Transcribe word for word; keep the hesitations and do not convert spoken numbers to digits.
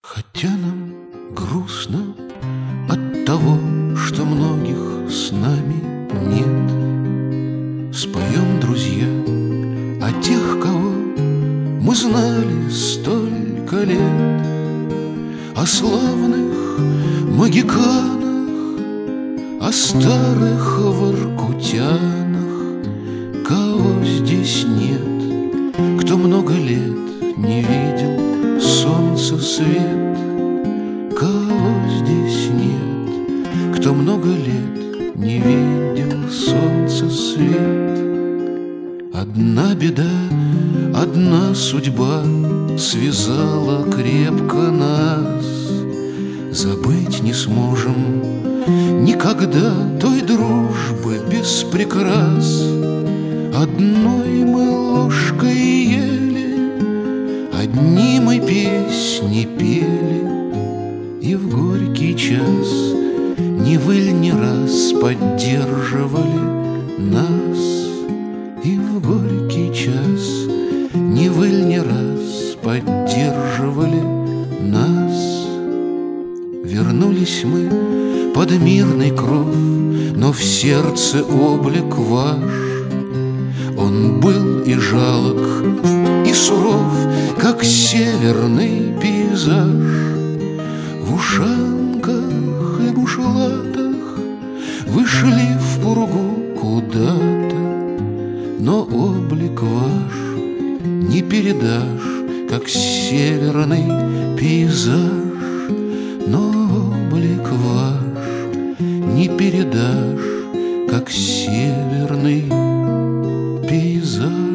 Хотя нам грустно от того, что многих с нами нет, споем, друзья, о тех, кого мы знали столько лет, о славных магиканах, о старых воркутянах, кого здесь нет, кто много лет не видел солнца свет, кого здесь нет, кто много лет не видел солнца свет. Одна беда, одна судьба связала крепко нас, забыть не сможем никогда той дружбы без прикрас. Одной мы ложкой ели, одни мы песни пели, и в горький час ни выль, ни раз поддерживали нас, и в горький час ни выль, ни раз поддерживали нас. Вернулись мы под мирный кров, но в сердце облик ваш. Он был и жалок, и суров, как северный пейзаж. В ушанках и бушлатах вы шли в пургу куда-то, но облик ваш не передашь, как северный пейзаж. Но облик ваш не передашь, как северный пейзаж.